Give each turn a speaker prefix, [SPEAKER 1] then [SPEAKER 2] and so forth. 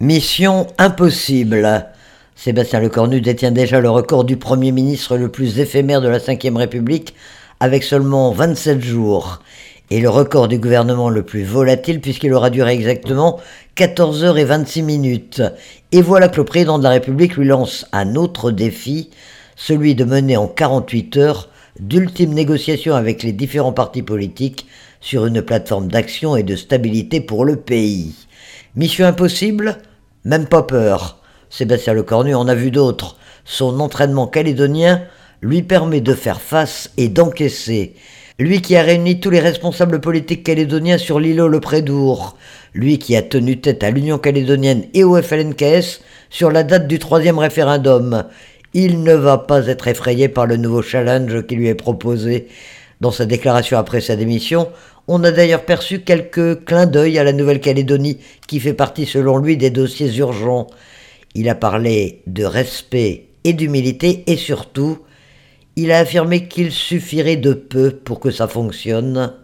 [SPEAKER 1] Mission impossible. Sébastien Lecornu détient déjà le record du Premier ministre le plus éphémère de la Ve République, avec seulement 27 jours. Et le record du gouvernement le plus volatile, puisqu'il aura duré exactement 14 heures et 26 minutes. Et voilà que le président de la République lui lance un autre défi, celui de mener en 48 heures d'ultimes négociations avec les différents partis politiques sur une plateforme d'action et de stabilité pour le pays. Mission impossible ? Même pas peur. Sébastien Lecornu en a vu d'autres. Son entraînement calédonien lui permet de faire face et d'encaisser. Lui qui a réuni tous les responsables politiques calédoniens sur l'îlot Le Prédour. Lui qui a tenu tête à l'Union calédonienne et au FLNKS sur la date du 3e référendum. Il ne va pas être effrayé par le nouveau challenge qui lui est proposé. Dans sa déclaration après sa démission, on a d'ailleurs perçu quelques clins d'œil à la Nouvelle-Calédonie, qui fait partie selon lui des dossiers urgents. Il a parlé de respect et d'humilité et surtout, il a affirmé qu'il suffirait de peu pour que ça fonctionne.